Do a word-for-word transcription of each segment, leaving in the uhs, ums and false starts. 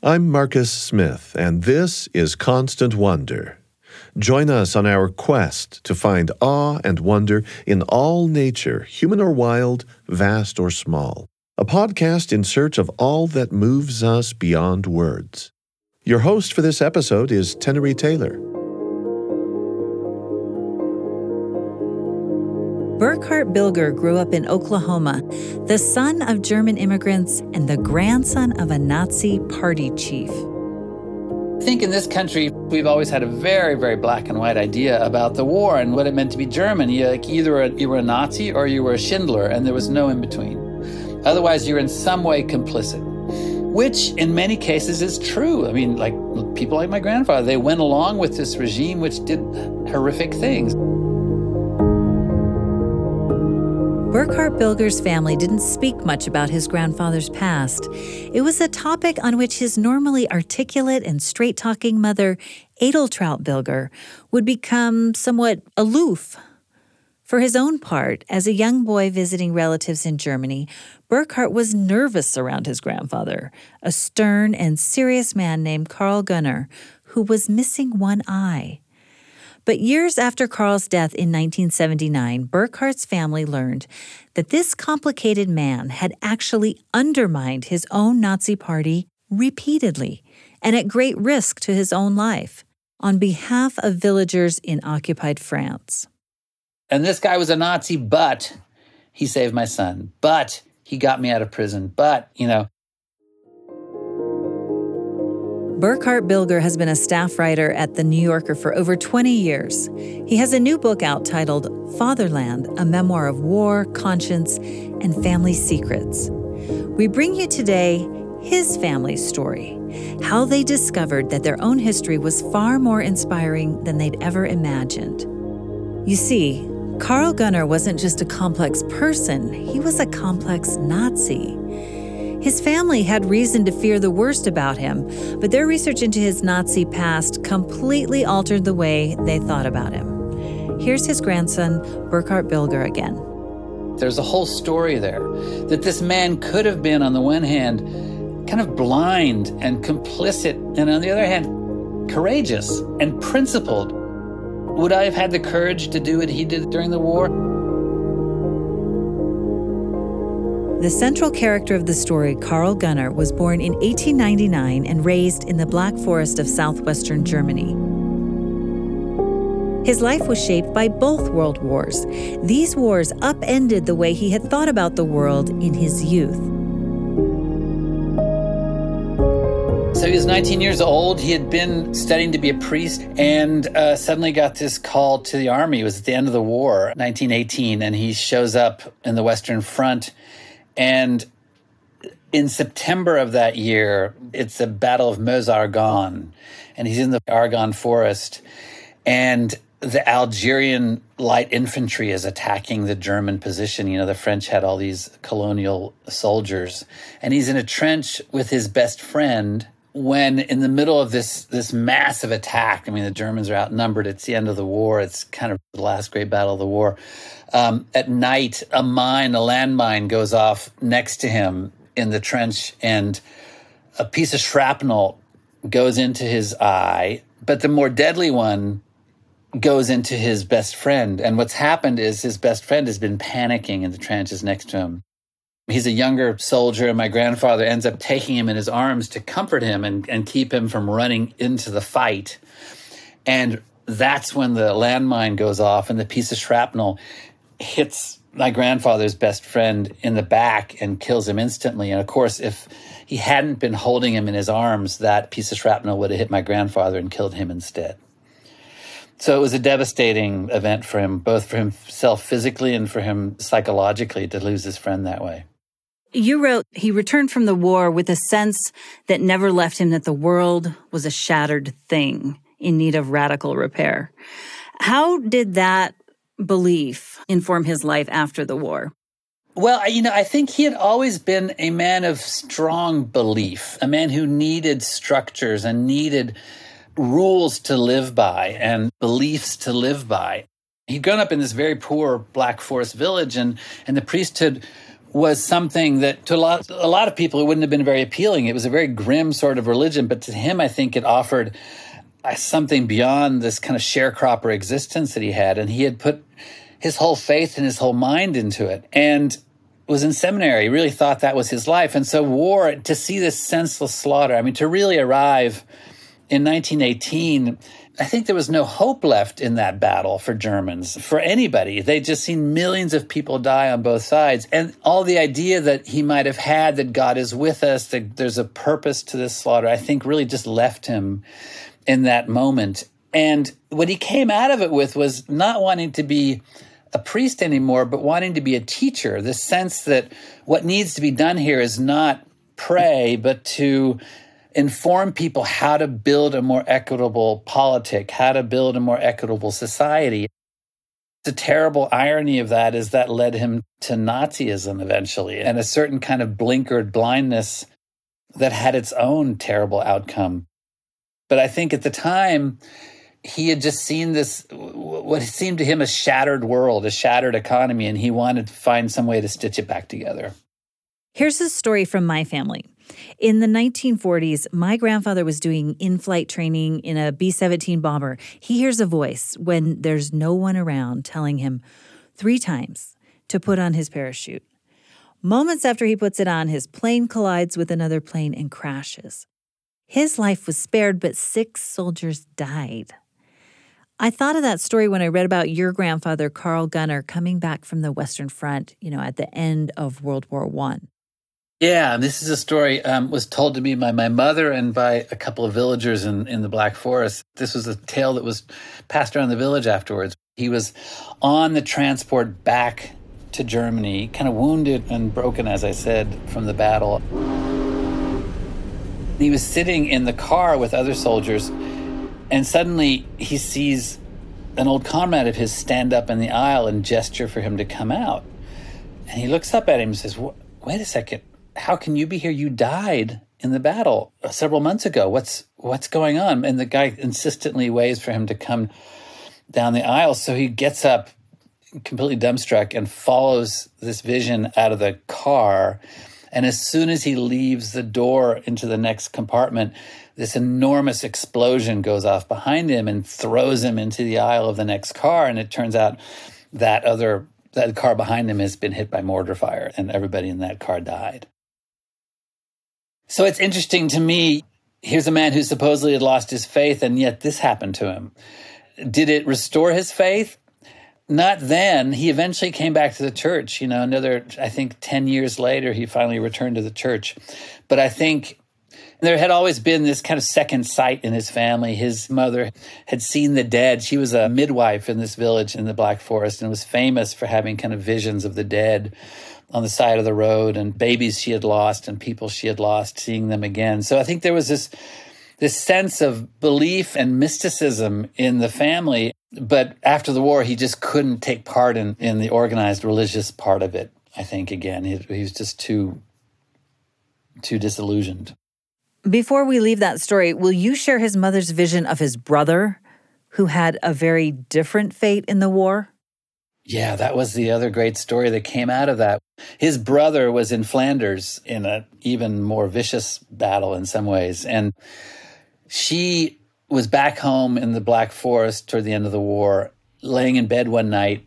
I'm Marcus Smith, and this is Constant Wonder. Join us on our quest to find awe and wonder in all nature, human or wild, vast or small. A podcast in search of all that moves us beyond words. Your host for this episode is Tenery Taylor. Burkhard Bilger grew up in Oklahoma, the son of German immigrants and the grandson of a Nazi party chief. I think in this country, we've always had a very, very black and white idea about the war and what it meant to be German. You, like, either a, you were a Nazi or you were a Schindler, and there was no in between. Otherwise, you're in some way complicit, which in many cases is true. I mean, like people like my grandfather, they went along with this regime which did horrific things. Burkhard Bilger's family didn't speak much about his grandfather's past. It was a topic on which his normally articulate and straight-talking mother, Edeltraut Bilger, would become somewhat aloof. For his own part, as a young boy visiting relatives in Germany, Burkhard was nervous around his grandfather, a stern and serious man named Karl Gunner, who was missing one eye. But years after Karl's death in nineteen seventy-nine, Burkhard's family learned that this complicated man had actually undermined his own Nazi party repeatedly and at great risk to his own life on behalf of villagers in occupied France. And this guy was a Nazi, but he saved my son, but he got me out of prison, but, you know. Burkhard Bilger has been a staff writer at The New Yorker for over twenty years. He has a new book out titled Fatherland, a memoir of war, conscience, and family secrets. We bring you today his family's story, how they discovered that their own history was far more inspiring than they'd ever imagined. You see, Karl Gunner wasn't just a complex person, he was a complex Nazi. His family had reason to fear the worst about him, but their research into his Nazi past completely altered the way they thought about him. Here's his grandson, Burkhard Bilger, again. There's a whole story there, that this man could have been, on the one hand, kind of blind and complicit, and on the other hand, courageous and principled. Would I have had the courage to do what he did during the war? The central character of the story, Karl Gunner, was born in eighteen ninety-nine and raised in the Black Forest of southwestern Germany. His life was shaped by both world wars. These wars upended the way he had thought about the world in his youth. So he was nineteen years old. He had been studying to be a priest and uh, suddenly got this call to the army. It was at the end of the war, nineteen eighteen, and he shows up in the Western Front. And in September of that year, it's the Battle of Meuse-Argonne, and he's in the Argonne forest, and the Algerian light infantry is attacking the German position. You know, the French had all these colonial soldiers, and he's in a trench with his best friend when in the middle of this this massive attack, I mean, the Germans are outnumbered. It's the end of the war. It's kind of the last great battle of the war. Um, at night, a mine, a landmine goes off next to him in the trench, and a piece of shrapnel goes into his eye, but the more deadly one goes into his best friend. And what's happened is his best friend has been panicking in the trenches next to him. He's a younger soldier, and my grandfather ends up taking him in his arms to comfort him and, and keep him from running into the fight. And that's when the landmine goes off, and the piece of shrapnel hits my grandfather's best friend in the back and kills him instantly. And of course, if he hadn't been holding him in his arms, that piece of shrapnel would have hit my grandfather and killed him instead. So it was a devastating event for him, both for himself physically and for him psychologically, to lose his friend that way. You wrote, he returned from the war with a sense that never left him that the world was a shattered thing in need of radical repair. How did that belief inform his life after the war? Well, you know, I think he had always been a man of strong belief, a man who needed structures and needed rules to live by and beliefs to live by. He'd grown up in this very poor Black Forest village, and, and the priesthood was something that to a lot, a lot of people, it wouldn't have been very appealing. It was a very grim sort of religion, but to him, I think it offered uh, something beyond this kind of sharecropper existence that he had. And he had put his whole faith and his whole mind into it. And was in seminary, he really thought that was his life. And so war, to see this senseless slaughter, I mean, to really arrive in nineteen eighteen, I think there was no hope left in that battle for Germans, for anybody. They'd just seen millions of people die on both sides. And all the idea that he might have had that God is with us, that there's a purpose to this slaughter, I think really just left him in that moment. And what he came out of it with was not wanting to be a priest anymore, but wanting to be a teacher. The sense that what needs to be done here is not pray, but to inform people how to build a more equitable politic, how to build a more equitable society. The terrible irony of that is that led him to Nazism eventually, and a certain kind of blinkered blindness that had its own terrible outcome. But I think at the time, he had just seen this, what seemed to him a shattered world, a shattered economy, and he wanted to find some way to stitch it back together. Here's a story from my family. In the nineteen forties, my grandfather was doing in-flight training in a B seventeen bomber. He hears a voice when there's no one around telling him three times to put on his parachute. Moments after he puts it on, his plane collides with another plane and crashes. His life was spared, but six soldiers died. I thought of that story when I read about your grandfather, Carl Gunner, coming back from the Western Front, you know, at the end of World War One. Yeah, this is a story um, was told to me by my mother and by a couple of villagers in, in the Black Forest. This was a tale that was passed around the village afterwards. He was on the transport back to Germany, kind of wounded and broken, as I said, from the battle. He was sitting in the car with other soldiers, and suddenly he sees an old comrade of his stand up in the aisle and gesture for him to come out. And he looks up at him and says, wait a second, how can you be here? You died in the battle several months ago. What's what's going on? And the guy insistently waits for him to come down the aisle. So he gets up completely dumbstruck and follows this vision out of the car. And as soon as he leaves the door into the next compartment, this enormous explosion goes off behind him and throws him into the aisle of the next car. And it turns out that other that car behind him has been hit by mortar fire, and everybody in that car died. So it's interesting to me, here's a man who supposedly had lost his faith, and yet this happened to him. Did it restore his faith? Not then. He eventually came back to the church. You know, another, I think, ten years later, he finally returned to the church. But I think there had always been this kind of second sight in his family. His mother had seen the dead. She was a midwife in this village in the Black Forest and was famous for having kind of visions of the dead on the side of the road and babies she had lost and people she had lost, seeing them again. So I think there was this this sense of belief and mysticism in the family. But after the war, he just couldn't take part in, in the organized religious part of it, I think, again. He, he was just too, too disillusioned. Before we leave that story, will you share his mother's vision of his brother, who had a very different fate in the war? Yeah, that was the other great story that came out of that. His brother was in Flanders in an even more vicious battle in some ways. And she was back home in the Black Forest toward the end of the war, laying in bed one night.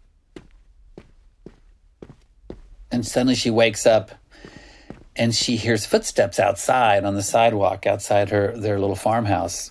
And suddenly she wakes up and she hears footsteps outside on the sidewalk outside her their little farmhouse.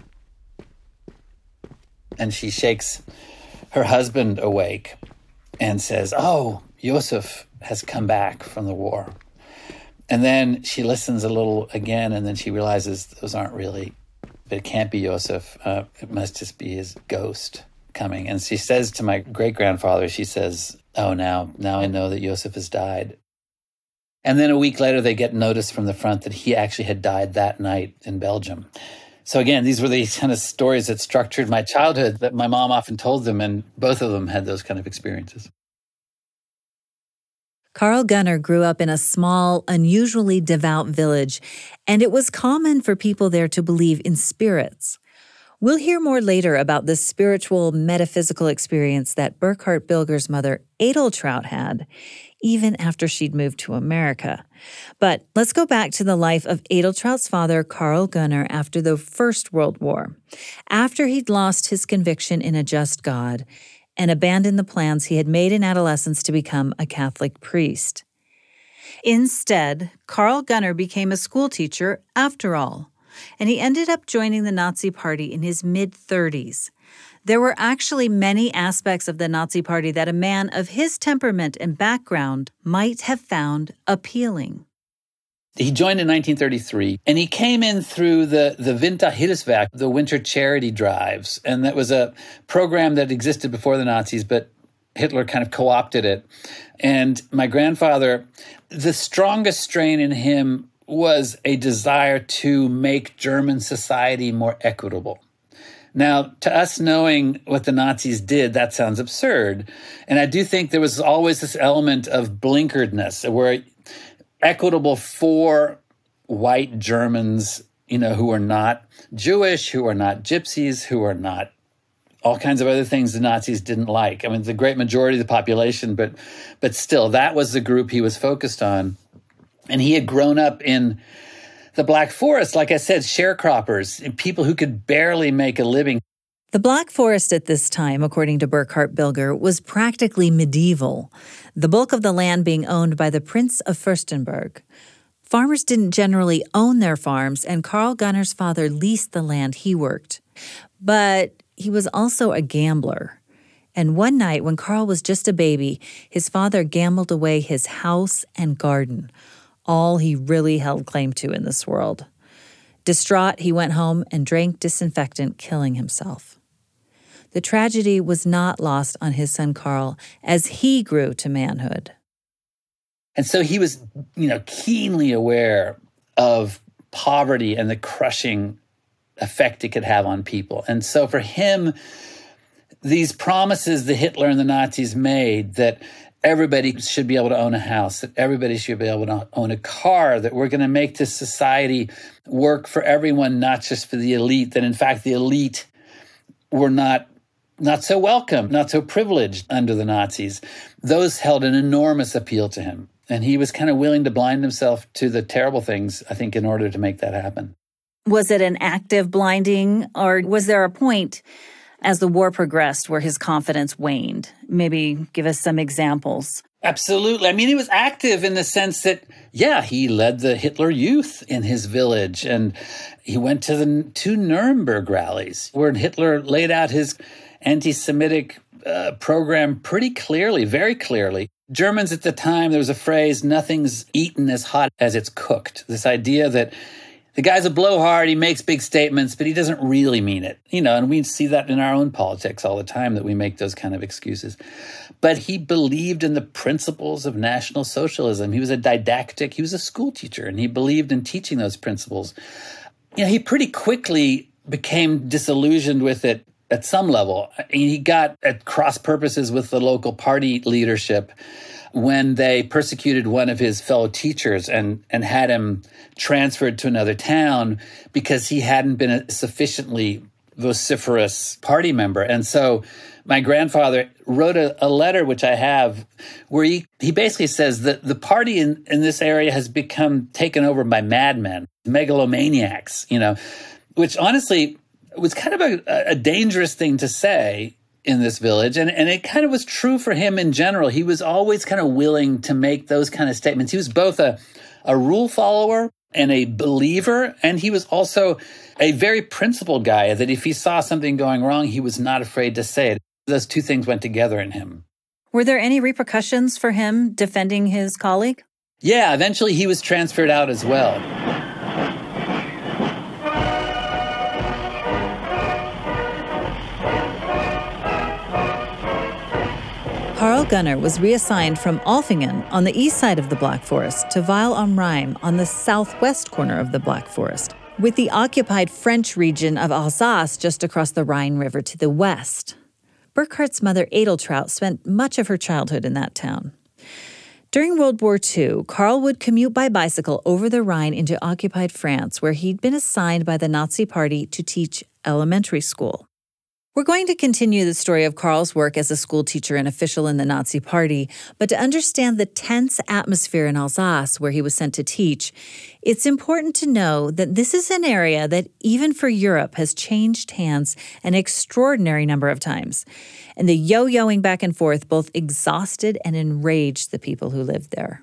And she shakes her husband awake and says, oh, Josef has come back from the war. And then she listens a little again, and then she realizes those aren't really, it can't be Josef. Uh, it must just be his ghost coming. And she says to my great-grandfather, she says, oh, now, now I know that Josef has died. And then a week later, they get notice from the front that he actually had died that night in Belgium. So again, these were the kind of stories that structured my childhood that my mom often told them, and both of them had those kind of experiences. Carl Gunner grew up in a small, unusually devout village, and it was common for people there to believe in spirits. We'll hear more later about the spiritual, metaphysical experience that Burkhard Bilger's mother, Edeltraut, had, even after she'd moved to America. But let's go back to the life of Edeltraut's father, Karl Gunnar, after the First World War, after he'd lost his conviction in a just God and abandoned the plans he had made in adolescence to become a Catholic priest. Instead, Karl Gunnar became a schoolteacher after all, and he ended up joining the Nazi Party in his mid-thirties. There were actually many aspects of the Nazi Party that a man of his temperament and background might have found appealing. He joined in nineteen thirty-three, and he came in through the, the Winterhilfswerk, the winter charity drives. And that was a program that existed before the Nazis, but Hitler kind of co-opted it. And my grandfather, the strongest strain in him was a desire to make German society more equitable. Now, to us knowing what the Nazis did, that sounds absurd. And I do think there was always this element of blinkeredness, where equitable for white Germans, you know, who are not Jewish, who are not gypsies, who are not all kinds of other things the Nazis didn't like. I mean, the great majority of the population, but but still, that was the group he was focused on. And he had grown up in the Black Forest, like I said, sharecroppers, people who could barely make a living. The Black Forest at this time, according to Burkhard Bilger, was practically medieval, the bulk of the land being owned by the Prince of Fürstenberg. Farmers didn't generally own their farms, and Karl Gunnar's father leased the land he worked. But he was also a gambler. And one night, when Karl was just a baby, his father gambled away his house and garden, all he really held claim to in this world. Distraught, he went home and drank disinfectant, killing himself. The tragedy was not lost on his son Karl as he grew to manhood. And so he was, you know, keenly aware of poverty and the crushing effect it could have on people. And so for him, these promises the Hitler and the Nazis made that everybody should be able to own a house, that everybody should be able to own a car, that we're going to make this society work for everyone, not just for the elite, that in fact the elite were not not so welcome, not so privileged under the Nazis. Those held an enormous appeal to him. And he was kind of willing to blind himself to the terrible things, I think, in order to make that happen. Was it an active blinding, or was there a point as the war progressed where his confidence waned? Maybe give us some examples. Absolutely. I mean, he was active in the sense that, yeah, he led the Hitler Youth in his village, and he went to the two Nuremberg rallies where Hitler laid out his anti-Semitic uh, program pretty clearly, very clearly. Germans at the time, there was a phrase, nothing's eaten as hot as it's cooked. This idea that the guy's a blowhard, he makes big statements, but he doesn't really mean it. You know, and we see that in our own politics all the time, that we make those kind of excuses. But he believed in the principles of National Socialism. He was a didactic, he was a school teacher, and he believed in teaching those principles. You know, he pretty quickly became disillusioned with it at some level. He got at cross purposes with the local party leadership when they persecuted one of his fellow teachers and, and had him transferred to another town because he hadn't been a sufficiently vociferous party member. And so my grandfather wrote a, a letter, which I have, where he, he basically says that the party in, in this area has become taken over by madmen, megalomaniacs, you know, which honestly was kind of a, a dangerous thing to say in this village. And, and it kind of was true for him in general. He was always kind of willing to make those kind of statements. He was both a, a rule follower and a believer, and he was also a very principled guy, that if he saw something going wrong, he was not afraid to say it. Those two things went together in him. Were there any repercussions for him defending his colleague? Yeah, eventually he was transferred out as well. Karl Gunnar was reassigned from Alfingen on the east side of the Black Forest to Weil am Rhein on the southwest corner of the Black Forest, with the occupied French region of Alsace just across the Rhine River to the west. Burkhard's mother, Edeltraut, spent much of her childhood in that town. During World War Two, Karl would commute by bicycle over the Rhine into occupied France, where he'd been assigned by the Nazi Party to teach elementary school. We're going to continue the story of Karl's work as a school teacher and official in the Nazi Party, but to understand the tense atmosphere in Alsace where he was sent to teach, it's important to know that this is an area that, even for Europe, has changed hands an extraordinary number of times. And the yo-yoing back and forth both exhausted and enraged the people who lived there.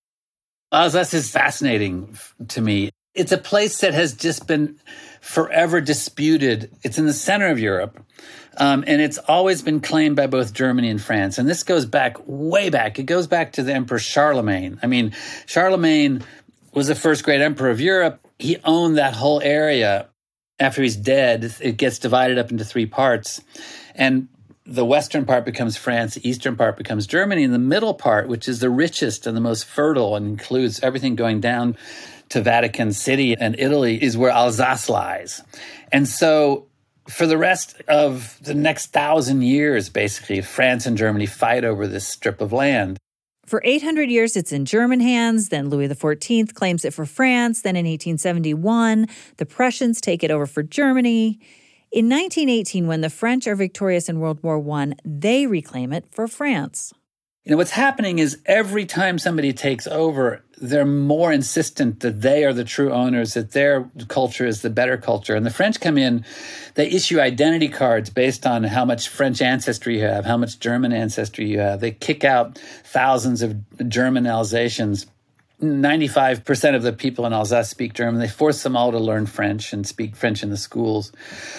Alsace is fascinating to me. It's a place that has just been forever disputed. It's in the center of Europe, um, and it's always been claimed by both Germany and France. And this goes back way back. It goes back to the Emperor Charlemagne. I mean, Charlemagne was the first great emperor of Europe. He owned that whole area. After he's dead, it gets divided up into three parts. And the western part becomes France, the eastern part becomes Germany, and the middle part, which is the richest and the most fertile and includes everything going down to Vatican City and Italy, is where Alsace lies. And so for the rest of the next thousand years, basically, France and Germany fight over this strip of land. For eight hundred years, it's in German hands. Then Louis the fourteenth claims it for France. Then in eighteen seventy-one, the Prussians take it over for Germany. In nineteen eighteen, when the French are victorious in World War One, they reclaim it for France. You know, what's happening is every time somebody takes over, they're more insistent that they are the true owners, that their culture is the better culture. And the French come in, they issue identity cards based on how much French ancestry you have, how much German ancestry you have. They kick out thousands of German Alsatians. ninety-five percent of the people in Alsace speak German. They force them all to learn French and speak French in the schools.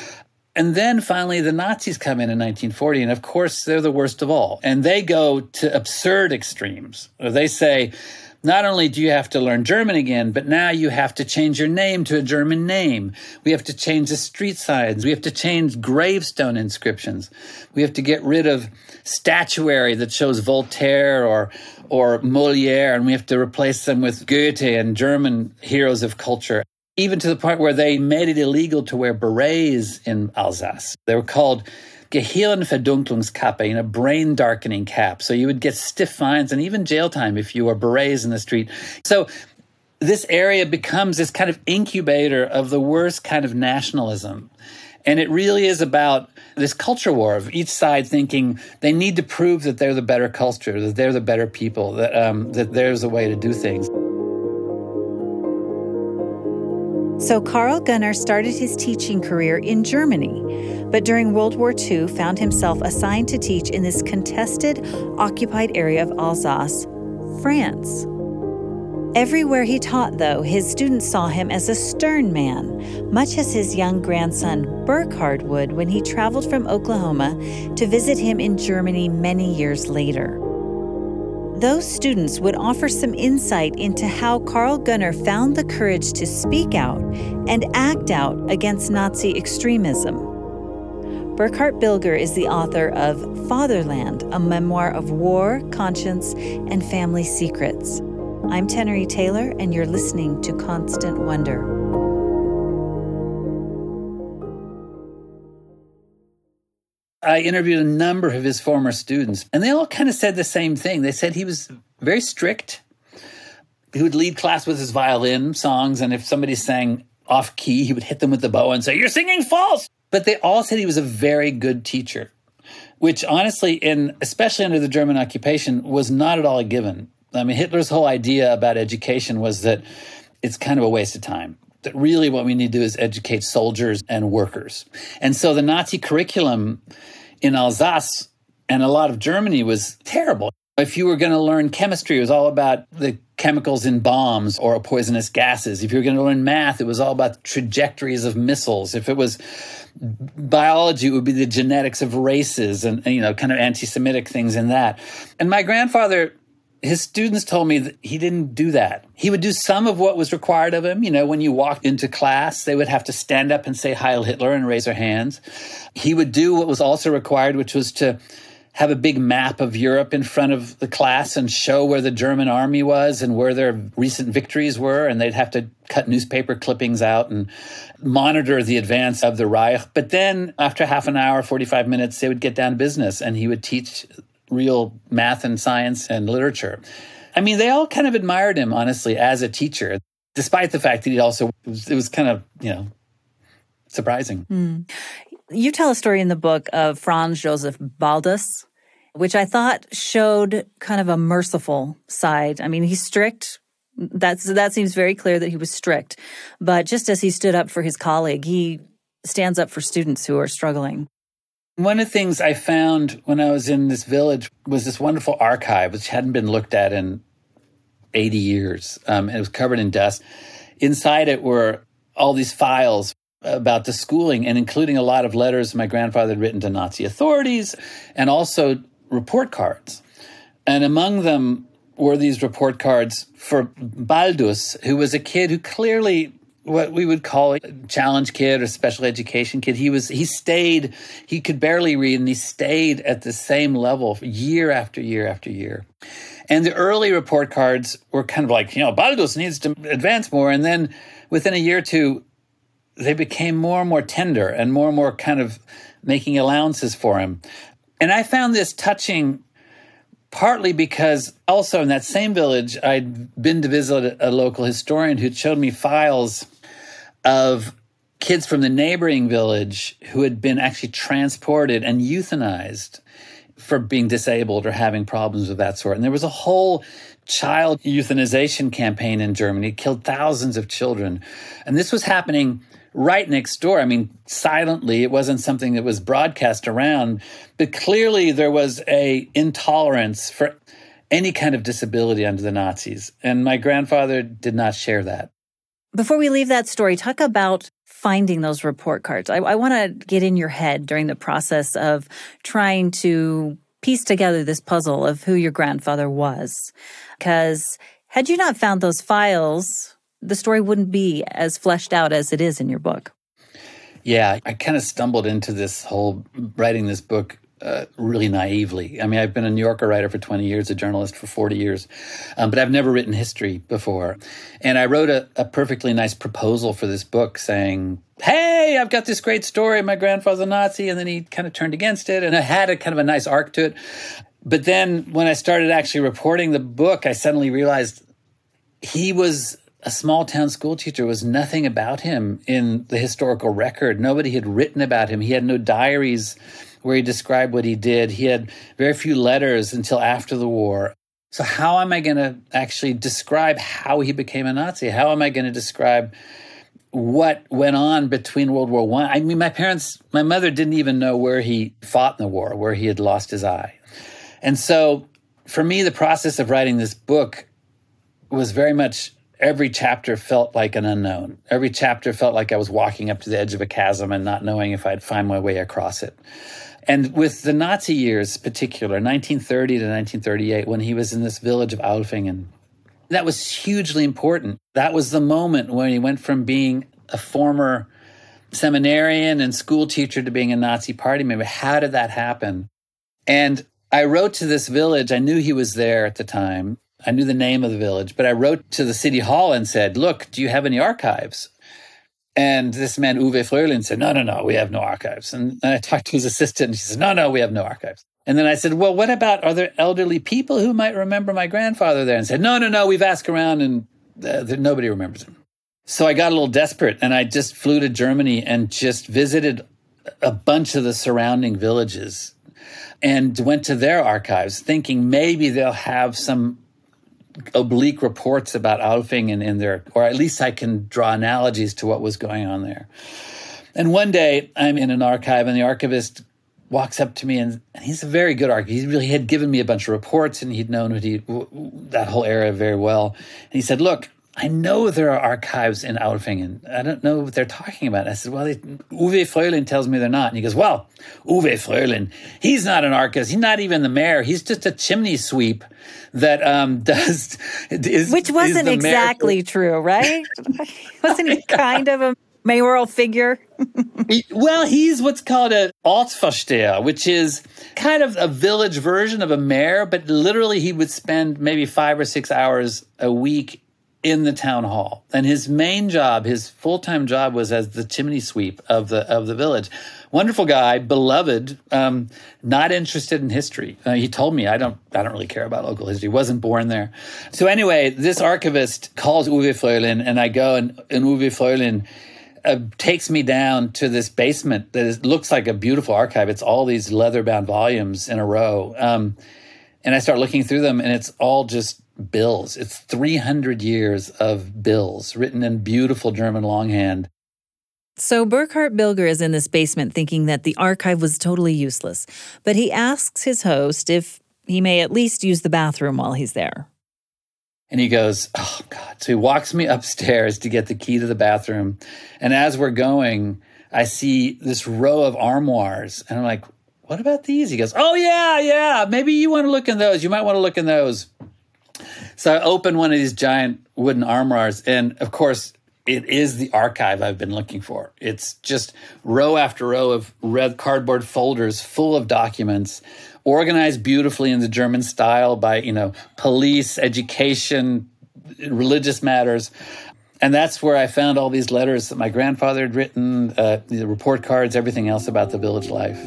And then finally, the Nazis come in in nineteen forty, and of course, they're the worst of all. And they go to absurd extremes. They say, not only do you have to learn German again, but now you have to change your name to a German name. We have to change the street signs. We have to change gravestone inscriptions. We have to get rid of statuary that shows Voltaire or, or Molière, and we have to replace them with Goethe and German heroes of culture. Even to the point where they made it illegal to wear berets in Alsace. They were called Gehirnverdunklungskappe, you know, brain-darkening cap. So you would get stiff fines and even jail time if you wore berets in the street. So this area becomes this kind of incubator of the worst kind of nationalism. And it really is about this culture war of each side thinking they need to prove that they're the better culture, that they're the better people, that, um, that there's a way to do things. So Karl Gunnar started his teaching career in Germany, but during World War Two found himself assigned to teach in this contested, occupied area of Alsace, France. Everywhere he taught, though, his students saw him as a stern man, much as his young grandson Burkhard would when he traveled from Oklahoma to visit him in Germany many years later. Those students would offer some insight into how Karl Gunnar found the courage to speak out and act out against Nazi extremism. Burkhard Bilger is the author of Fatherland, a memoir of war, conscience, and family secrets. I'm Tenery Taylor, and you're listening to Constant Wonder. I interviewed a number of his former students, and they all kind of said the same thing. They said he was very strict. He would lead class with his violin songs, and if somebody sang off key, he would hit them with the bow and say, "You're singing false!" But they all said he was a very good teacher, which honestly, in especially under the German occupation, was not at all a given. I mean, Hitler's whole idea about education was that it's kind of a waste of time. That really what we need to do is educate soldiers and workers. And so the Nazi curriculum in Alsace and a lot of Germany was terrible. If you were going to learn chemistry, it was all about the chemicals in bombs or poisonous gases. If you were going to learn math, it was all about the trajectories of missiles. If it was biology, it would be the genetics of races and, you know, kind of anti-Semitic things in that. And my grandfather, his students told me that he didn't do that. He would do some of what was required of him. You know, when you walked into class, they would have to stand up and say Heil Hitler and raise their hands. He would do what was also required, which was to have a big map of Europe in front of the class and show where the German army was and where their recent victories were. And they'd have to cut newspaper clippings out and monitor the advance of the Reich. But then after half an hour, forty-five minutes, they would get down to business and he would teach real math and science and literature. I mean, they all kind of admired him, honestly, as a teacher, despite the fact that he also, it was, it was kind of, you know, surprising. Mm. You tell a story in the book of Franz Joseph Baldus, which I thought showed kind of a merciful side. I mean, he's strict. That's, that seems very clear that he was strict. But just as he stood up for his colleague, he stands up for students who are struggling. One of the things I found when I was in this village was this wonderful archive, which hadn't been looked at in eighty years. Um, and it was covered in dust. Inside it were all these files about the schooling, and including a lot of letters my grandfather had written to Nazi authorities, and also report cards. And among them were these report cards for Baldus, who was a kid who clearly, what we would call a challenge kid or special education kid. He was, he stayed, he could barely read, and he stayed at the same level year after year after year. And the early report cards were kind of like, you know, Baldus needs to advance more. And then within a year or two, they became more and more tender and more and more kind of making allowances for him. And I found this touching partly because also in that same village, I'd been to visit a local historian who'd showed me files of kids from the neighboring village who had been actually transported and euthanized for being disabled or having problems of that sort. And there was a whole child euthanization campaign in Germany, killed thousands of children. And this was happening right next door. I mean, silently. It wasn't something that was broadcast around, but clearly there was a intolerance for any kind of disability under the Nazis. And my grandfather did not share that. Before we leave that story, talk about finding those report cards. I, I want to get in your head during the process of trying to piece together this puzzle of who your grandfather was. Because had you not found those files, the story wouldn't be as fleshed out as it is in your book. Yeah, I kind of stumbled into this whole writing this book uh, really naively. I mean, I've been a New Yorker writer for twenty years, a journalist for forty years, um, but I've never written history before. And I wrote a, a perfectly nice proposal for this book saying, hey, I've got this great story, my grandfather's a Nazi, and then he kind of turned against it, and it had a kind of a nice arc to it. But then when I started actually reporting the book, I suddenly realized he was a small-town school teacher. Was nothing about him in the historical record. Nobody had written about him. He had no diaries where he described what he did. He had very few letters until after the war. So how am I going to actually describe how he became a Nazi? How am I going to describe what went on between World War One? I? I mean, my parents, my mother didn't even know where he fought in the war, where he had lost his eye. And so for me, the process of writing this book was very much, every chapter felt like an unknown. Every chapter felt like I was walking up to the edge of a chasm and not knowing if I'd find my way across it. And with the Nazi years in particular, nineteen thirty to nineteen thirty-eight, when he was in this village of Alfingen, that was hugely important. That was the moment when he went from being a former seminarian and school teacher to being a Nazi party member. How did that happen? And I wrote to this village. I knew he was there at the time. I knew the name of the village, but I wrote to the city hall and said, look, do you have any archives? And this man, Uwe Fröhling, said, no, no, no, we have no archives. And, and I talked to his assistant, and she said, no, no, we have no archives. And then I said, well, what about other elderly people who might remember my grandfather there? And said, no, no, no, we've asked around, and uh, nobody remembers him. So I got a little desperate, and I just flew to Germany and just visited a bunch of the surrounding villages and went to their archives, thinking maybe they'll have some oblique reports about Alfingen in there, or at least I can draw analogies to what was going on there. And one day I'm in an archive, and the archivist walks up to me, and, and he's a very good archivist. He really had given me a bunch of reports, and he'd known what he, that whole area very well. And he said, look, I know there are archives in Alfingen. I don't know what they're talking about. I said, well, they, Uwe Fröhling tells me they're not. And he goes, well, Uwe Fröhling, he's not an archivist. He's not even the mayor. He's just a chimney sweep that um, does... Is, Which wasn't exactly true, right? Wasn't he kind of a mayoral figure? he, well, he's what's called a Ortsvorsteher, which is kind of a village version of a mayor, but literally he would spend maybe five or six hours a week in the town hall. And his main job, his full-time job, was as the chimney sweep of the of the village. Wonderful guy, beloved, um, not interested in history. Uh, he told me, I don't I don't really care about local history. Wasn't born there. So anyway, this archivist calls Uwe Fröhling, and I go, and, and Uwe Fröhling uh, takes me down to this basement that is, looks like a beautiful archive. It's all these leather-bound volumes in a row. Um, and I start looking through them, and it's all just bills. It's three hundred years of bills written in beautiful German longhand. So Burkhard Bilger is in this basement thinking that the archive was totally useless, but he asks his host if he may at least use the bathroom while he's there. And he goes, oh, God. So he walks me upstairs to get the key to the bathroom. And as we're going, I see this row of armoires. And I'm like, what about these? He goes, oh, yeah, yeah. Maybe you want to look in those. You might want to look in those. So I open one of these giant wooden armoires. And, of course, it is the archive I've been looking for. It's just row after row of red cardboard folders full of documents, organized beautifully in the German style by, you know, police, education, religious matters. And that's where I found all these letters that my grandfather had written, uh, the report cards, everything else about the village life.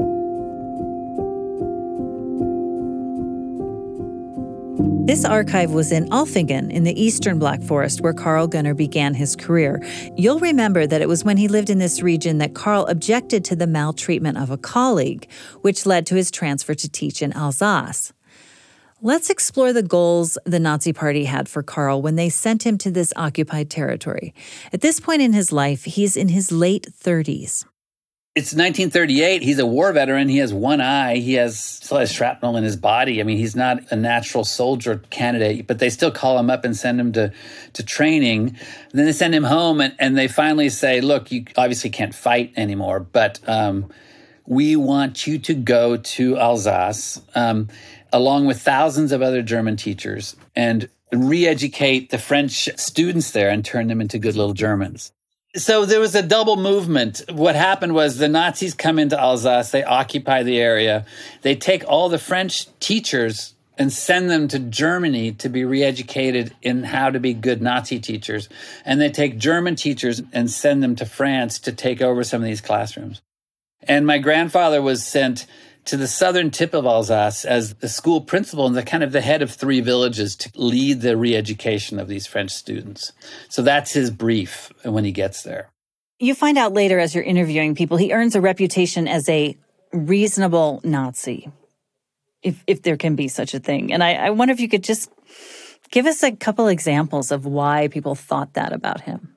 This archive was in Alfingen in the eastern Black Forest where Karl Gunner began his career. You'll remember that it was when he lived in this region that Karl objected to the maltreatment of a colleague, which led to his transfer to teach in Alsace. Let's explore the goals the Nazi Party had for Karl when they sent him to this occupied territory. At this point in his life, he's in his late thirties. It's nineteen thirty-eight. He's a war veteran. He has one eye. He has still has shrapnel in his body. I mean, he's not a natural soldier candidate, but they still call him up and send him to, to training. And then they send him home, and, and they finally say, look, you obviously can't fight anymore, but um, we want you to go to Alsace, um, along with thousands of other German teachers, and re-educate the French students there and turn them into good little Germans. So there was a double movement. What happened was the Nazis come into Alsace, they occupy the area, they take all the French teachers and send them to Germany to be re-educated in how to be good Nazi teachers. And they take German teachers and send them to France to take over some of these classrooms. And my grandfather was sent to the southern tip of Alsace as the school principal and the kind of the head of three villages to lead the re-education of these French students. So that's his brief when he gets there. You find out later as you're interviewing people, he earns a reputation as a reasonable Nazi, if if there can be such a thing. And I, I wonder if you could just give us a couple examples of why people thought that about him.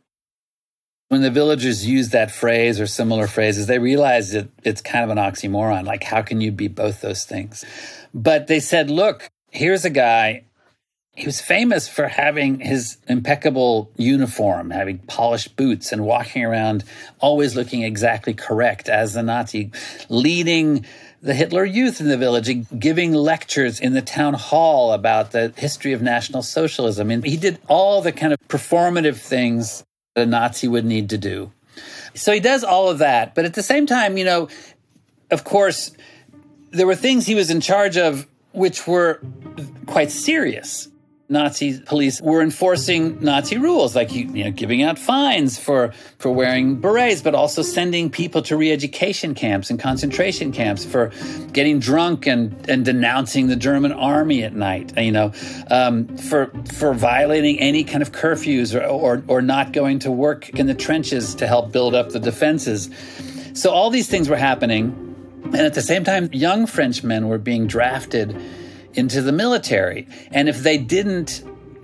When the villagers use that phrase or similar phrases, they realize that it's kind of an oxymoron. Like, how can you be both those things? But they said, look, here's a guy. He was famous for having his impeccable uniform, having polished boots and walking around always looking exactly correct as the Nazi, leading the Hitler Youth in the village, giving lectures in the town hall about the history of National Socialism. And he did all the kind of performative things a Nazi would need to do. So he does all of that. But at the same time, you know, of course, there were things he was in charge of which were quite serious. Nazi police were enforcing Nazi rules, like you know, giving out fines for, for wearing berets, but also sending people to re-education camps and concentration camps for getting drunk and, and denouncing the German army at night, you know, um, for for violating any kind of curfews or, or or not going to work in the trenches to help build up the defenses. So all these things were happening. And at the same time, young Frenchmen were being drafted into the military. And if they didn't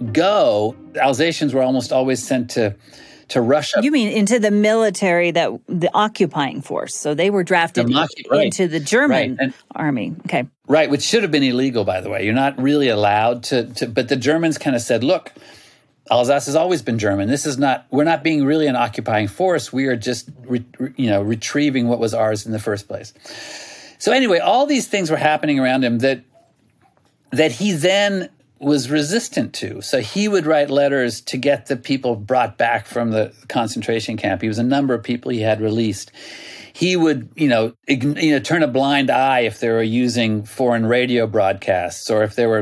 go, Alsatians were almost always sent to, to Russia. You mean into the military, that the occupying force. So they were drafted the, right. into the German right. and, army. Okay. Right, which should have been illegal, by the way. You're not really allowed to, to but the Germans kind of said, look, Alsace has always been German. This is not, we're not being really an occupying force. We are just, re, you know, retrieving what was ours in the first place. So anyway, all these things were happening around him that that he then was resistant to. So he would write letters to get the people brought back from the concentration camp. He was a number of people he had released. He would, you know, ign- you know, turn a blind eye if they were using foreign radio broadcasts or if there were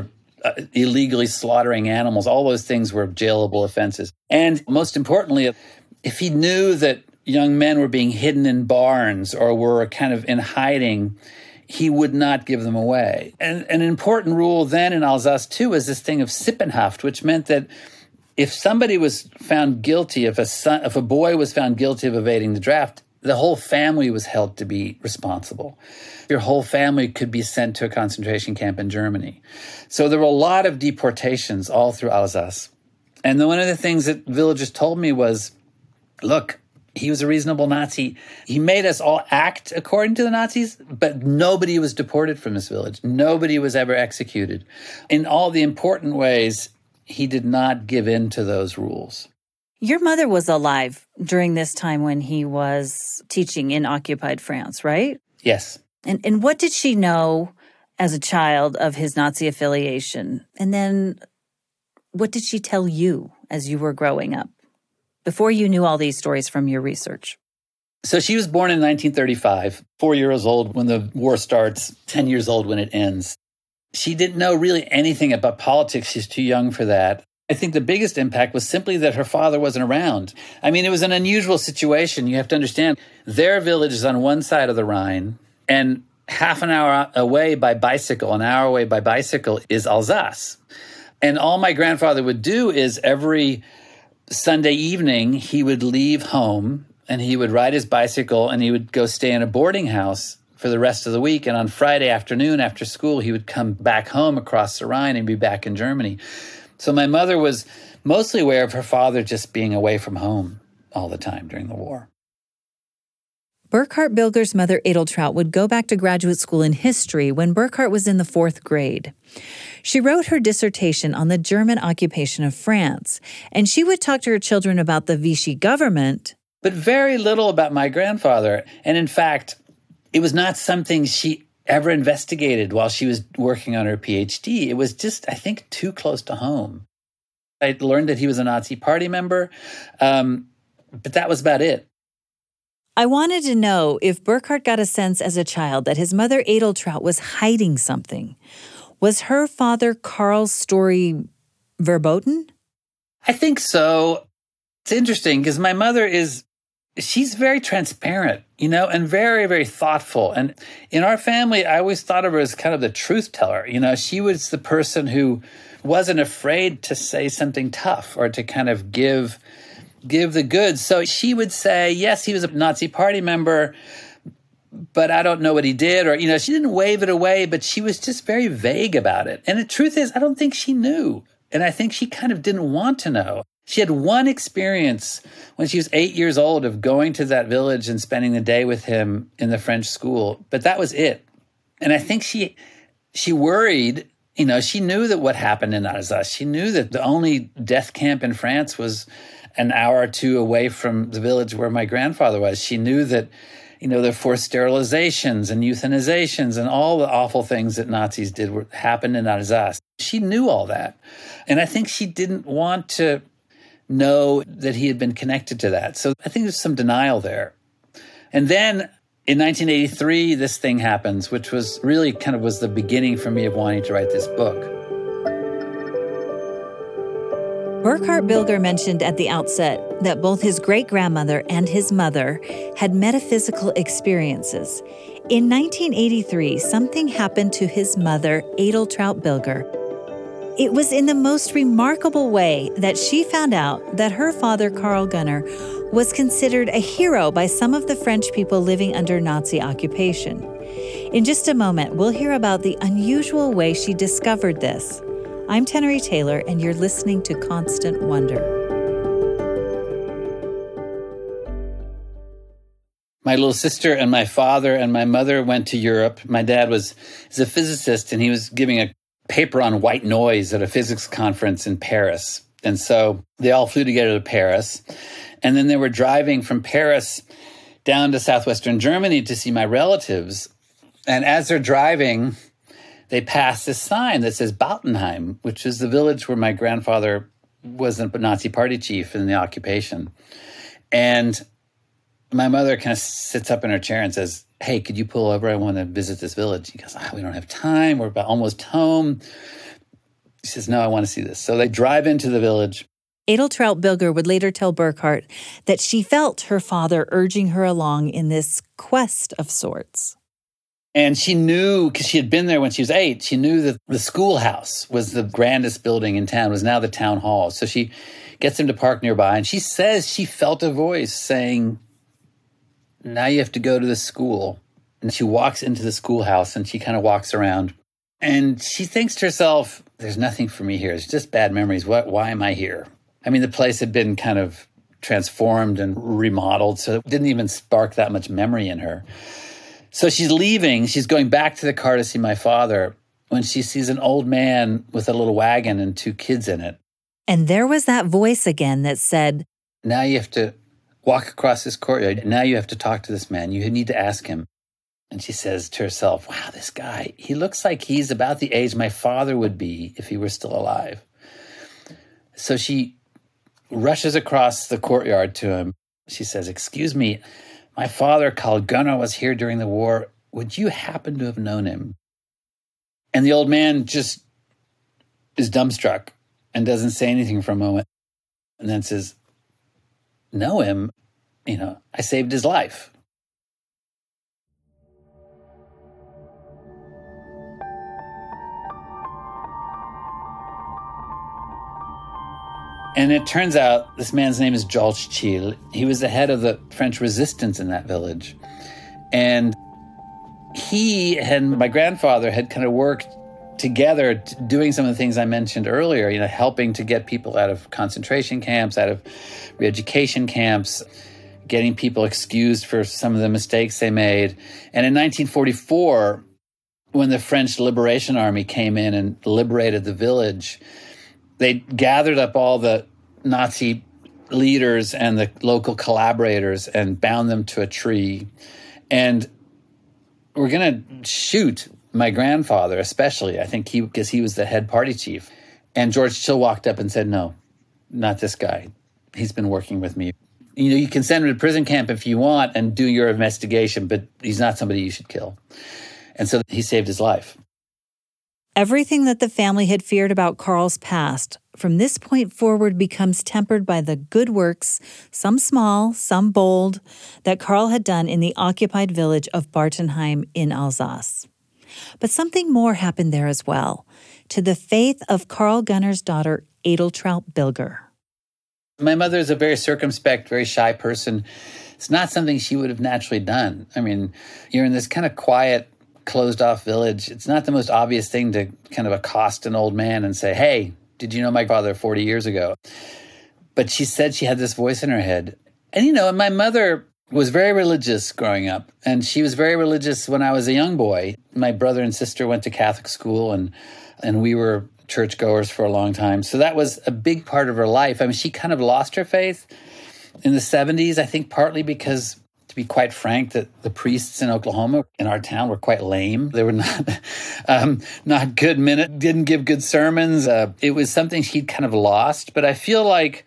uh, illegally slaughtering animals. All those things were jailable offenses. And most importantly, if he knew that young men were being hidden in barns or were kind of in hiding, he would not give them away. And an important rule then in Alsace, too, was this thing of Sippenhaft, which meant that if somebody was found guilty, if a son, if a boy was found guilty of evading the draft, the whole family was held to be responsible. Your whole family could be sent to a concentration camp in Germany. So there were a lot of deportations all through Alsace. And then one of the things that villagers told me was, look, he was a reasonable Nazi. He made us all act according to the Nazis, but nobody was deported from this village. Nobody was ever executed. In all the important ways, he did not give in to those rules. Your mother was alive during this time when he was teaching in occupied France, right? Yes. And and what did she know as a child of his Nazi affiliation? And then what did she tell you as you were growing up, before you knew all these stories from your research? So she was born in nineteen thirty-five, four years old when the war starts, ten years old when it ends. She didn't know really anything about politics. She's too young for that. I think the biggest impact was simply that her father wasn't around. I mean, it was an unusual situation. You have to understand, their village is on one side of the Rhine, and half an hour away by bicycle, an hour away by bicycle, is Alsace. And all my grandfather would do is every Sunday evening, he would leave home and he would ride his bicycle and he would go stay in a boarding house for the rest of the week. And on Friday afternoon after school, he would come back home across the Rhine and be back in Germany. So my mother was mostly aware of her father just being away from home all the time during the war. Burkhard Bilger's mother, Edeltraut, would go back to graduate school in history when Burkhard was in the fourth grade. She wrote her dissertation on the German occupation of France, and she would talk to her children about the Vichy government, but very little about my grandfather. And in fact, it was not something she ever investigated while she was working on her PhD. It was just, I think, too close to home. I learned that he was a Nazi Party member, um, but that was about it. I wanted to know if Burkhard got a sense as a child that his mother, Edeltraut, was hiding something. Was her father, Karl's story verboten? I think so. It's interesting because my mother is, she's very transparent, you know, and very, very thoughtful. And in our family, I always thought of her as kind of the truth teller. You know, she was the person who wasn't afraid to say something tough or to kind of give give the goods. So she would say, yes, he was a Nazi Party member, but I don't know what he did. Or, you know, she didn't wave it away, but she was just very vague about it. And the truth is, I don't think she knew. And I think she kind of didn't want to know. She had one experience when she was eight years old of going to that village and spending the day with him in the French school. But that was it. And I think she she worried, you know, she knew that what happened in Alsace. She knew that the only death camp in France was an hour or two away from the village where my grandfather was. She knew that, you know, the forced sterilizations and euthanizations and all the awful things that Nazis did were, happened in Alsace. She knew all that. And I think she didn't want to know that he had been connected to that. So I think there's some denial there. And then in nineteen eighty-three, this thing happens, which was really kind of was the beginning for me of wanting to write this book. Burkhard Bilger mentioned at the outset that both his great-grandmother and his mother had metaphysical experiences. In nineteen eighty-three, something happened to his mother, Edeltraut Bilger. It was in the most remarkable way that she found out that her father, Karl Gunnar, was considered a hero by some of the French people living under Nazi occupation. In just a moment, we'll hear about the unusual way she discovered this. I'm Tenery Taylor, and you're listening to Constant Wonder. My little sister and my father and my mother went to Europe. My dad was is a physicist, and he was giving a paper on white noise at a physics conference in Paris. And so they all flew together to Paris. And then they were driving from Paris down to southwestern Germany to see my relatives. And as they're driving, they passed this sign that says Baltenheim, which is the village where my grandfather was a Nazi Party chief in the occupation. And my mother kind of sits up in her chair and says, hey, could you pull over? I want to visit this village. He goes, oh, we don't have time. We're about almost home. She says, no, I want to see this. So they drive into the village. Edeltraut Bilger would later tell Burckhardt that she felt her father urging her along in this quest of sorts. And she knew, because she had been there when she was eight, she knew that the schoolhouse was the grandest building in town, was now the town hall. So she gets him to park nearby, and she says she felt a voice saying, now you have to go to the school. And she walks into the schoolhouse, and she kind of walks around. And she thinks to herself, there's nothing for me here. It's just bad memories. What? Why am I here? I mean, the place had been kind of transformed and remodeled, so it didn't even spark that much memory in her. So she's leaving. She's going back to the car to see my father when she sees an old man with a little wagon and two kids in it. And there was that voice again that said, now you have to walk across this courtyard. Now you have to talk to this man. You need to ask him. And she says to herself, wow, this guy, he looks like he's about the age my father would be if he were still alive. So she rushes across the courtyard to him. She says, excuse me, my father, Carl Gunnar, was here during the war. Would you happen to have known him? And the old man just is dumbstruck and doesn't say anything for a moment. And then says, know him? You know, I saved his life. And it turns out this man's name is Georges Chil. He was the head of the French resistance in that village. And he and my grandfather had kind of worked together doing some of the things I mentioned earlier, you know, helping to get people out of concentration camps, out of re-education camps, getting people excused for some of the mistakes they made. And in nineteen forty-four, when the French Liberation Army came in and liberated the village, they gathered up all the Nazi leaders and the local collaborators and bound them to a tree. And we're going to shoot my grandfather, especially, I think he, because he was the head party chief. And George Chil walked up and said, no, not this guy. He's been working with me. You know, you can send him to prison camp if you want and do your investigation, but he's not somebody you should kill. And so he saved his life. Everything that the family had feared about Carl's past from this point forward becomes tempered by the good works, some small, some bold, that Carl had done in the occupied village of Bartenheim in Alsace. But something more happened there as well, to the faith of Carl Gunnar's daughter, Edeltraut Bilger. My mother is a very circumspect, very shy person. It's not something she would have naturally done. I mean, you're in this kind of quiet, closed-off village. It's not the most obvious thing to kind of accost an old man and say, hey, did you know my father forty years ago? But she said she had this voice in her head. And, you know, my mother was very religious growing up, and she was very religious when I was a young boy. My brother and sister went to Catholic school, and and we were churchgoers for a long time. So that was a big part of her life. I mean, she kind of lost her faith in the seventies, I think partly because, to be quite frank, that the priests in Oklahoma, in our town, were quite lame. They were not um, not good men, didn't give good sermons. Uh, it was something she'd kind of lost. But I feel like,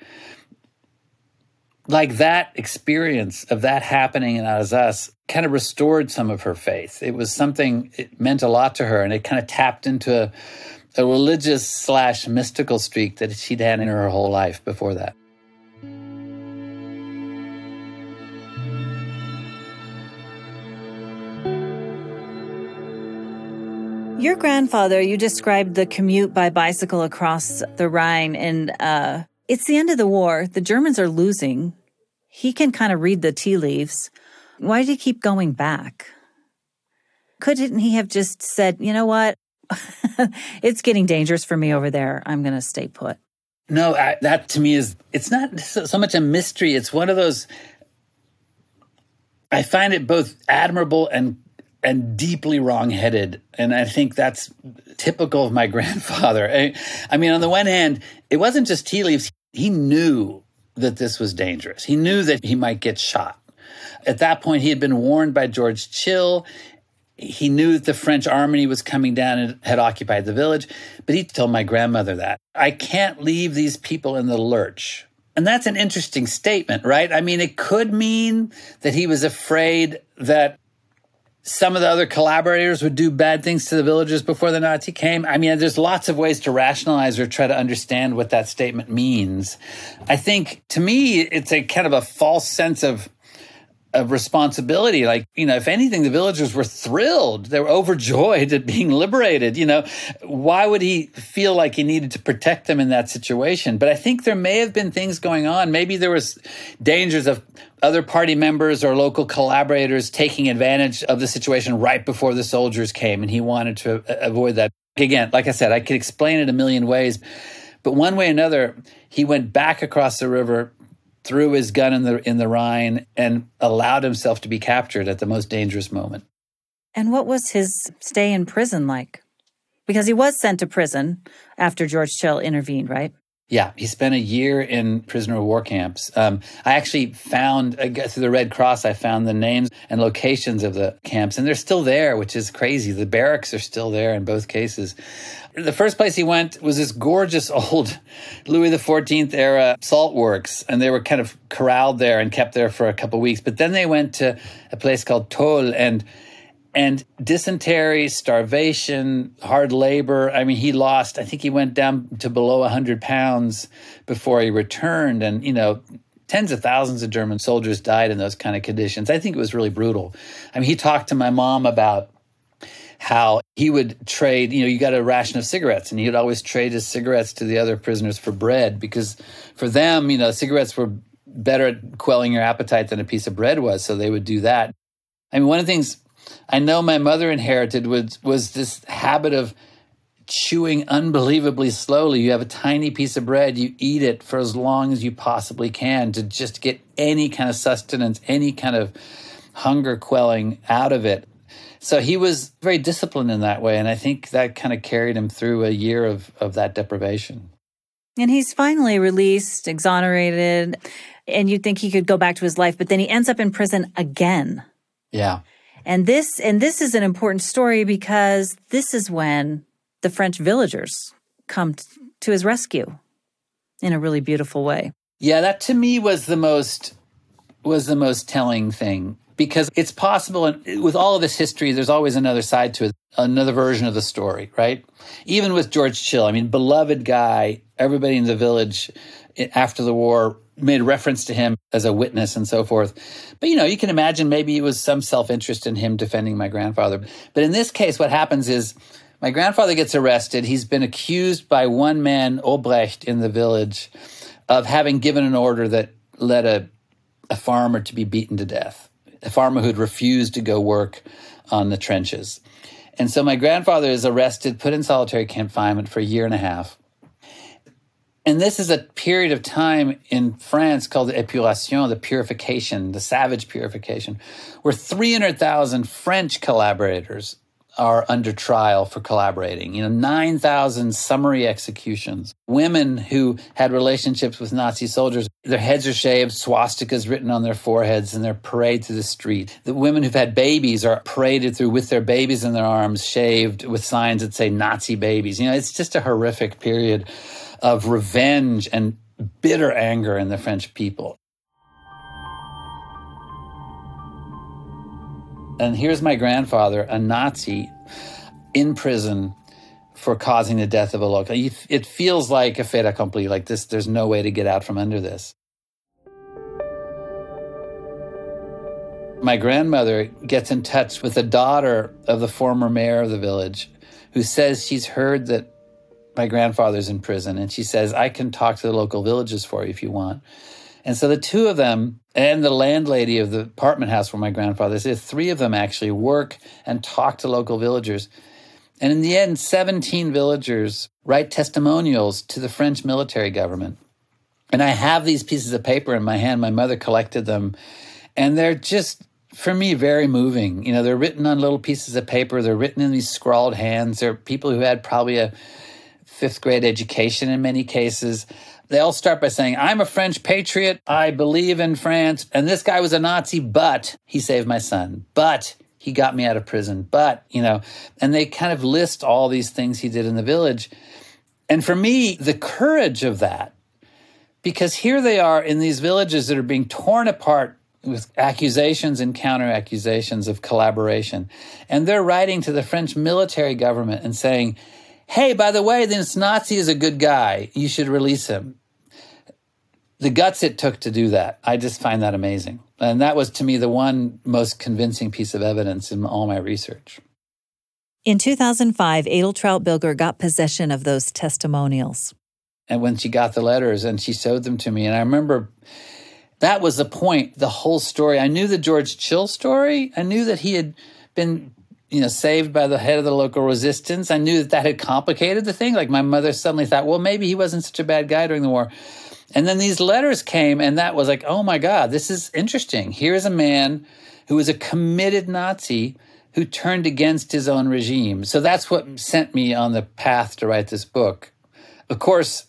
like that experience of that happening in Alsace kind of restored some of her faith. It was something, it meant a lot to her, and it kind of tapped into a, a religious slash mystical streak that she'd had in her whole life before that. Your grandfather, you described the commute by bicycle across the Rhine, and uh, it's the end of the war. The Germans are losing. He can kind of read the tea leaves. Why did he keep going back? Couldn't he have just said, you know what? It's getting dangerous for me over there. I'm going to stay put. No, I, that to me is, it's not so much a mystery. It's one of those, I find it both admirable and and deeply wrong-headed. And I think that's typical of my grandfather. I, I mean, on the one hand, it wasn't just tea leaves. He knew that this was dangerous. He knew that he might get shot. At that point, he had been warned by George Chil. He knew that the French army was coming down and had occupied the village. But he told my grandmother that, I can't leave these people in the lurch. And that's an interesting statement, right? I mean, it could mean that he was afraid that some of the other collaborators would do bad things to the villagers before the Nazi came. I mean, there's lots of ways to rationalize or try to understand what that statement means. I think, to me, it's a kind of a false sense of of responsibility. Like, you know, if anything, the villagers were thrilled. They were overjoyed at being liberated. You know, why would he feel like he needed to protect them in that situation? But I think there may have been things going on. Maybe there was dangers of other party members or local collaborators taking advantage of the situation right before the soldiers came, and he wanted to avoid that. Again, like I said, I could explain it a million ways, but one way or another, he went back across the river, threw his gun in the in the Rhine, and allowed himself to be captured at the most dangerous moment. And what was his stay in prison like? Because he was sent to prison after George Chell intervened, right? Yeah, he spent a year in prisoner of war camps. Um, I actually found, uh, through the Red Cross, I found the names and locations of the camps, and they're still there, which is crazy. The barracks are still there in both cases. The first place he went was this gorgeous old Louis the fourteenth era salt works, and they were kind of corralled there and kept there for a couple of weeks. But then they went to a place called Toul, and and dysentery, starvation, hard labor. I mean, he lost, I think he went down to below one hundred pounds before he returned. And, you know, tens of thousands of German soldiers died in those kind of conditions. I think it was really brutal. I mean, he talked to my mom about how he would trade, you know, you got a ration of cigarettes, and he would always trade his cigarettes to the other prisoners for bread, because for them, you know, cigarettes were better at quelling your appetite than a piece of bread was, so they would do that. I mean, one of the things I know my mother inherited was, was this habit of chewing unbelievably slowly. You have a tiny piece of bread, you eat it for as long as you possibly can to just get any kind of sustenance, any kind of hunger quelling out of it. So he was very disciplined in that way, and I think that kind of carried him through a year of, of that deprivation. And he's finally released, exonerated, and you'd think he could go back to his life, but then he ends up in prison again. Yeah. And this and this is an important story because this is when the French villagers come t- to his rescue in a really beautiful way. Yeah, that to me was the most was the most telling thing, because it's possible, and with all of this history, there's always another side to it, another version of the story, right? Even with George Chell, I mean, beloved guy, everybody in the village after the war made reference to him as a witness and so forth. But, you know, you can imagine maybe it was some self-interest in him defending my grandfather. But in this case, what happens is my grandfather gets arrested. He's been accused by one man, Obrecht, in the village, of having given an order that led a, a farmer to be beaten to death, a farmer who'd refused to go work on the trenches. And so my grandfather is arrested, put in solitary confinement for a year and a half. And this is a period of time in France called the épuration, the purification, the savage purification, where three hundred thousand French collaborators are under trial for collaborating. You know, nine thousand summary executions. Women who had relationships with Nazi soldiers, their heads are shaved, swastikas written on their foreheads, and they're paraded through the street. The women who've had babies are paraded through with their babies in their arms, shaved, with signs that say Nazi babies. You know, it's just a horrific period of revenge and bitter anger in the French people. And here's my grandfather, a Nazi, in prison for causing the death of a local. It feels like a fait accompli, like this. There's no way to get out from under this. My grandmother gets in touch with the daughter of the former mayor of the village, who says she's heard that my grandfather's in prison. And she says, I can talk to the local villages for you if you want. And so the two of them and the landlady of the apartment house where my grandfather is, the three of them actually work and talk to local villagers. And in the end, seventeen villagers write testimonials to the French military government. And I have these pieces of paper in my hand. My mother collected them. And they're just, for me, very moving. You know, they're written on little pieces of paper. They're written in these scrawled hands. They're people who had probably a fifth grade education in many cases. They all start by saying, I'm a French patriot. I believe in France. And this guy was a Nazi, but he saved my son. But he got me out of prison. But, you know, and they kind of list all these things he did in the village. And for me, the courage of that, because here they are in these villages that are being torn apart with accusations and counter-accusations of collaboration. And they're writing to the French military government and saying, hey, by the way, this Nazi is a good guy. You should release him. The guts it took to do that, I just find that amazing. And that was, to me, the one most convincing piece of evidence in all my research. In two thousand five, Edeltraud Bilger got possession of those testimonials. And when she got the letters and she showed them to me, and I remember that was the point, the whole story. I knew the George Chill story. I knew that he had been, you know, saved by the head of the local resistance. I knew that that had complicated the thing. Like my mother suddenly thought, well, maybe he wasn't such a bad guy during the war. And then these letters came, and that was like, oh my God, this is interesting. Here's a man who was a committed Nazi who turned against his own regime. So that's what sent me on the path to write this book. Of course,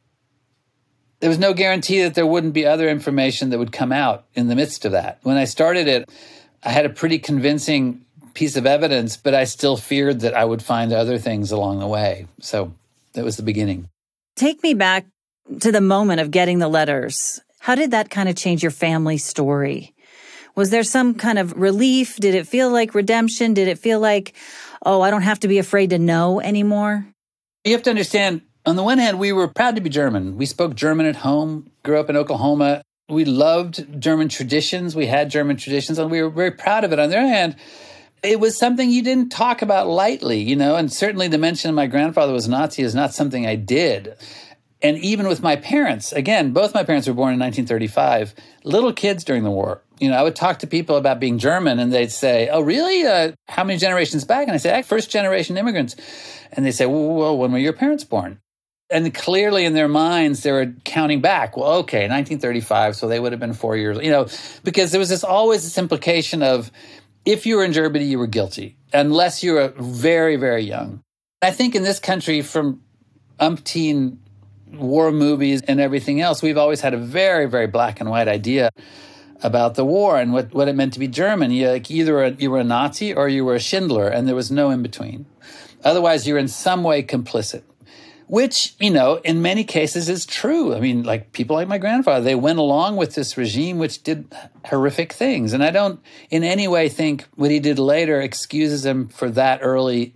there was no guarantee that there wouldn't be other information that would come out in the midst of that. When I started it, I had a pretty convincing piece of evidence, but I still feared that I would find other things along the way. So that was the beginning. Take me back to the moment of getting the letters. How did that kind of change your family story? Was there some kind of relief? Did it feel like redemption? Did it feel like, oh, I don't have to be afraid to know anymore? You have to understand, on the one hand, we were proud to be German. We spoke German at home, grew up in Oklahoma. We loved German traditions. We had German traditions, and we were very proud of it. On the other hand, it was something you didn't talk about lightly, you know, and certainly the mention of my grandfather was Nazi is not something I did. And even with my parents, again, both my parents were born in nineteen thirty-five, little kids during the war. You know, I would talk to people about being German, and they'd say, oh, really? Uh, how many generations back? And I say, first-generation immigrants. And they say, well, well, when were your parents born? And clearly in their minds, they were counting back. Well, okay, nineteen thirty-five, so they would have been four years, you know, because there was this always this implication of if you were in Germany, you were guilty, unless you were very, very young. I think in this country, from umpteen war movies and everything else, we've always had a very, very black and white idea about the war and what, what it meant to be German. You, like either a, you were a Nazi or you were a Schindler, and there was no in between. Otherwise, you're in some way complicit, which, you know, in many cases is true. I mean, like people like my grandfather, they went along with this regime which did horrific things. And I don't in any way think what he did later excuses him for that early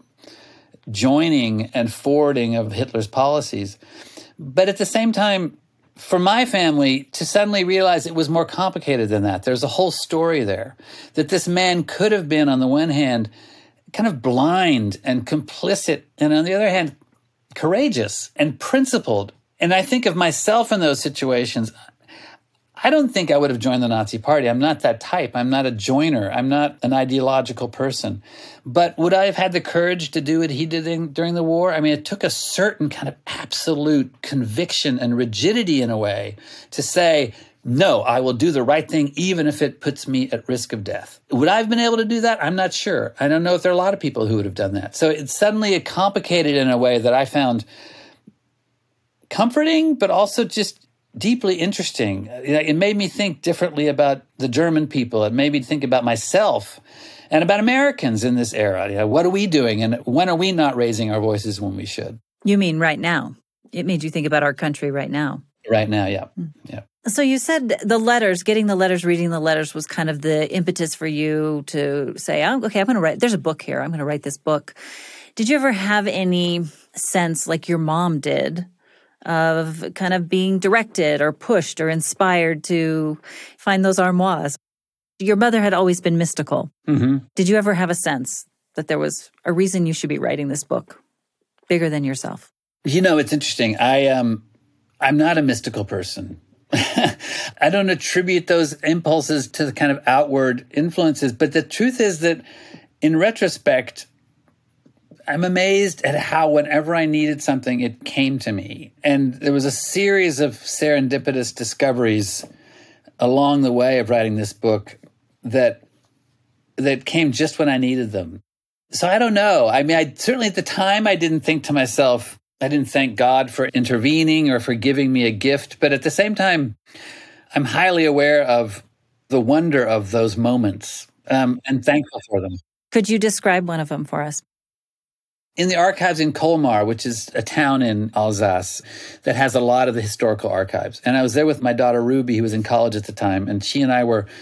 joining and forwarding of Hitler's policies. But at the same time, for my family to suddenly realize it was more complicated than that. There's a whole story there, that this man could have been, on the one hand, kind of blind and complicit, and on the other hand, courageous and principled. And I think of myself in those situations. I don't think I would have joined the Nazi Party. I'm not that type. I'm not a joiner. I'm not an ideological person. But would I have had the courage to do what he did in, during the war? I mean, it took a certain kind of absolute conviction and rigidity in a way to say, no, I will do the right thing even if it puts me at risk of death. Would I have been able to do that? I'm not sure. I don't know if there are a lot of people who would have done that. So it's suddenly complicated in a way that I found comforting, but also just deeply interesting. It made me think differently about the German people. It made me think about myself and about Americans in this era. You know, what are we doing, and when are we not raising our voices when we should? You mean right now? It made you think about our country right now. Right now, yeah. yeah. So you said the letters, getting the letters, reading the letters was kind of the impetus for you to say, oh, okay, I'm going to write, there's a book here. I'm going to write this book. Did you ever have any sense, like your mom did, of kind of being directed or pushed or inspired to find those armoires? Your mother had always been mystical. Mm-hmm. Did you ever have a sense that there was a reason you should be writing this book, bigger than yourself? You know, it's interesting. I, um, I'm not a mystical person. I don't attribute those impulses to the kind of outward influences. But the truth is that in retrospect, I'm amazed at how whenever I needed something, it came to me. And there was a series of serendipitous discoveries along the way of writing this book that that came just when I needed them. So I don't know. I mean, I certainly at the time, I didn't think to myself, I didn't thank God for intervening or for giving me a gift. But at the same time, I'm highly aware of the wonder of those moments um, and thankful for them. Could you describe one of them for us? In the archives in Colmar, which is a town in Alsace that has a lot of the historical archives. And I was there with my daughter, Ruby, who was in college at the time. And she and I were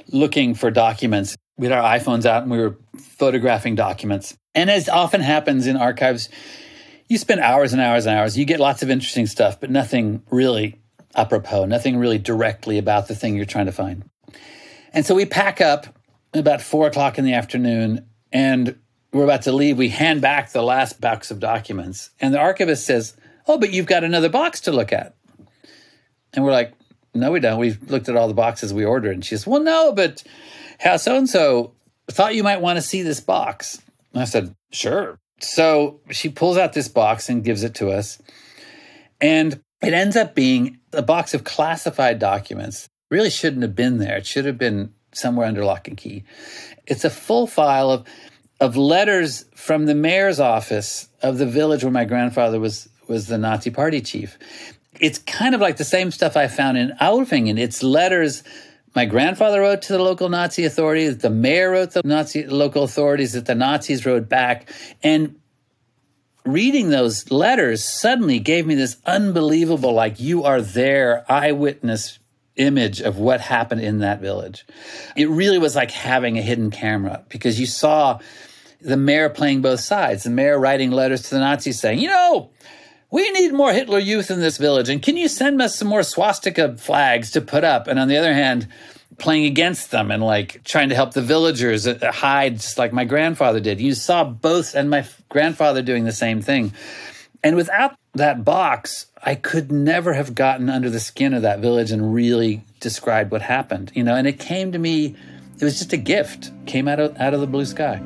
looking for documents. We had our iPhones out and we were photographing documents. And as often happens in archives, you spend hours and hours and hours. You get lots of interesting stuff, but nothing really apropos, nothing really directly about the thing you're trying to find. And so we pack up about four o'clock in the afternoon, and we're about to leave. We hand back the last box of documents. And the archivist says, oh, but you've got another box to look at. And we're like, no, we don't. We've looked at all the boxes we ordered. And she says, well, no, but how so-and-so thought you might want to see this box. And I said, sure. So she pulls out this box and gives it to us. And it ends up being a box of classified documents. Really shouldn't have been there. It should have been somewhere under lock and key. It's a full file of, of letters from the mayor's office of the village where my grandfather was, was the Nazi party chief. It's kind of like the same stuff I found in Aulfingen. It's letters my grandfather wrote to the local Nazi authorities, the mayor wrote to the Nazi local authorities, that the Nazis wrote back. And reading those letters suddenly gave me this unbelievable, like, you are there, eyewitness image of what happened in that village. It really was like having a hidden camera, because you saw the mayor playing both sides, the mayor writing letters to the Nazis saying, you know, we need more Hitler Youth in this village, and can you send us some more swastika flags to put up? And on the other hand, playing against them and like trying to help the villagers hide, just like my grandfather did. You saw both, and my grandfather doing the same thing. And without that box, I could never have gotten under the skin of that village and really described what happened, you know. And it came to me, it was just a gift, came out of out of the blue sky.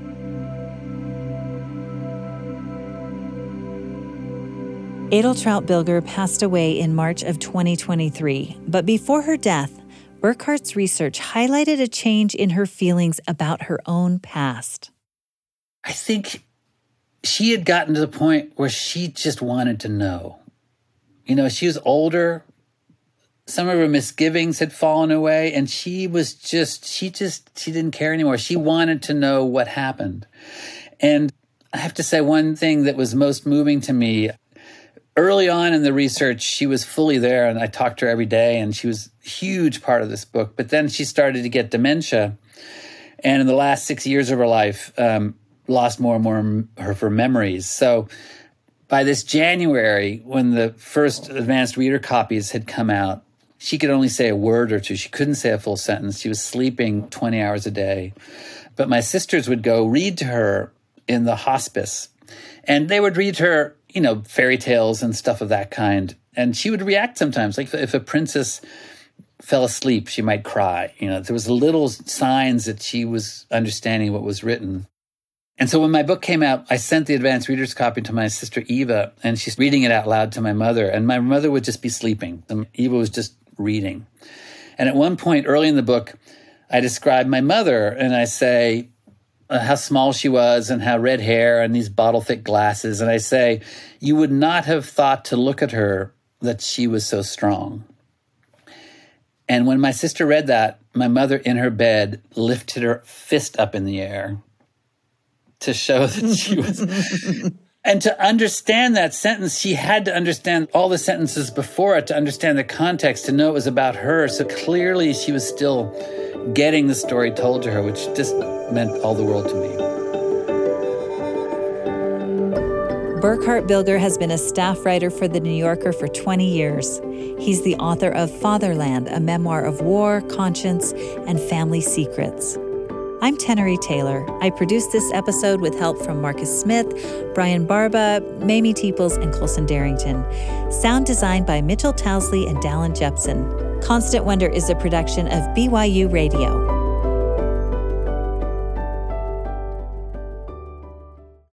Edeltraud Bilger passed away in March of twenty twenty-three, but before her death, Burkhardt's research highlighted a change in her feelings about her own past. I think she had gotten to the point where she just wanted to know. You know, she was older. Some of her misgivings had fallen away, and she was just, she just, she didn't care anymore. She wanted to know what happened. And I have to say, one thing that was most moving to me, early on in the research, she was fully there, and I talked to her every day, and she was a huge part of this book. But then she started to get dementia, and in the last six years of her life, um, lost more and more of her memories. So by this January, when the first advanced reader copies had come out, she could only say a word or two. She couldn't say a full sentence. She was sleeping twenty hours a day. But my sisters would go read to her in the hospice, and they would read to her, you know, fairy tales and stuff of that kind. And she would react sometimes. Like if a princess fell asleep, she might cry. You know, there was little signs that she was understanding what was written. And so when my book came out, I sent the advanced reader's copy to my sister Eva, and she's reading it out loud to my mother. And my mother would just be sleeping. And Eva was just reading. And at one point early in the book, I describe my mother, and I say uh, how small she was and how red hair and these bottle-thick glasses. And I say, you would not have thought to look at her that she was so strong. And when my sister read that, my mother in her bed lifted her fist up in the air to show that she was... And to understand that sentence, she had to understand all the sentences before it to understand the context, to know it was about her. So clearly she was still getting the story told to her, which just meant all the world to me. Burkhard Bilger has been a staff writer for The New Yorker for twenty years. He's the author of Fatherland, a memoir of war, conscience, and family secrets. I'm Tenery Taylor. I produced this episode with help from Marcus Smith, Brian Barba, Mamie Teeples, and Colson Darrington. Sound designed by Mitchell Towsley and Dallin Jepson. Constant Wonder is a production of B Y U Radio.